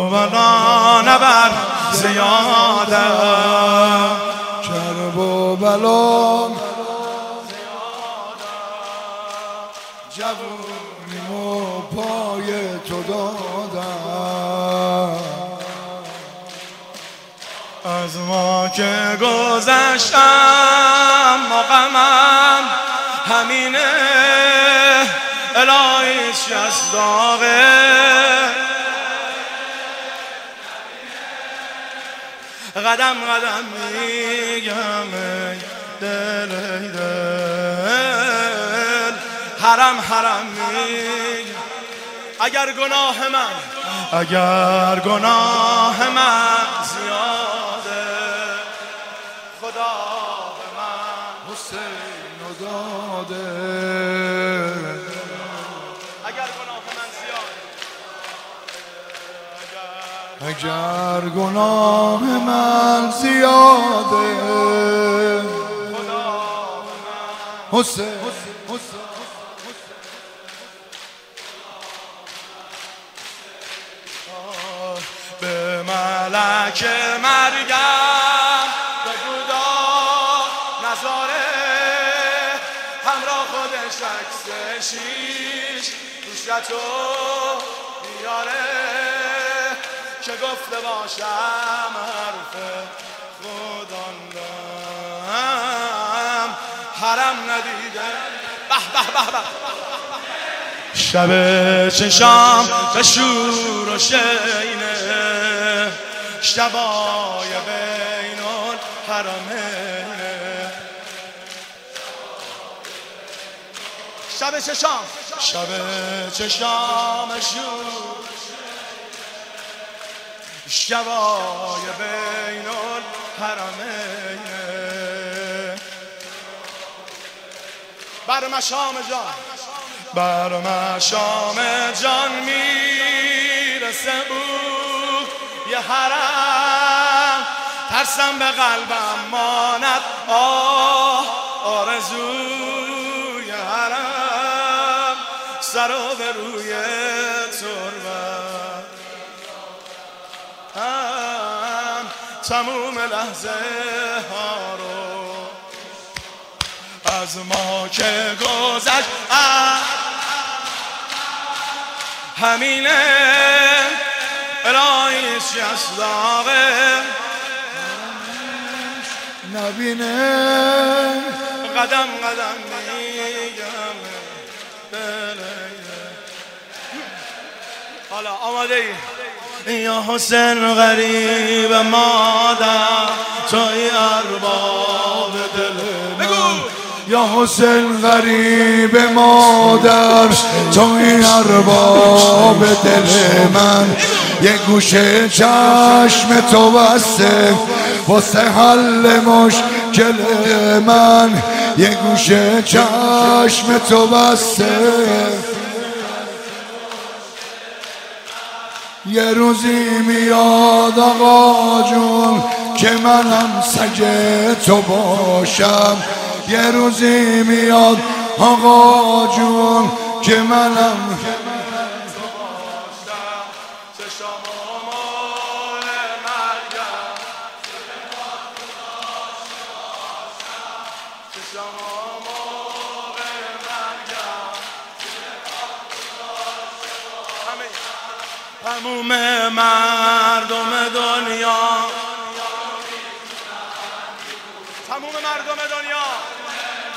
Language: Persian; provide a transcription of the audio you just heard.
و بلا نبر زیاده، کرب و بلا جوونیمو پای تو دادم. از ما که گذشتم و غمم همینه، الهیش از داغه، قدم قدم میگم ای دل ای دل، حرم حرم میگم. اگر گناه من زیاده، خدا به من حسین و داده. اگر گناه من زیاده، حسین به ملک مرگم بگو داد نذاره، همراه خودش عکس شیش دوشتو بیاره، که گفته باشم حرف خوداندم، حرم ندیده. به به به به شب چشام به شور و شینه، شبای بین الحرمینه. شب چشام شور، شبای بین الحرمینه. بر مشام جان میرسه بود یه حرم، ترسم به قلبم ماند آرزوی حرم، سر و به روی تربت تموم لحظه ها رو از ما که گذشت همینه، الهیش از داغه، نبینه، قدم قدم میگم. حالا آماده ای؟ یا حسین غریب مادر، توی ارباب دل من. یا حسین غریب مادر، توی ارباب دل من. یه گوشه چشم تو بسته واسه حل مشکل من، یه گوشه چشم تو بسته. یه روزی میاد آقا جون که منم سگ تو باشم، یه روزی میاد آقا جون که منم تموم مردم دنیا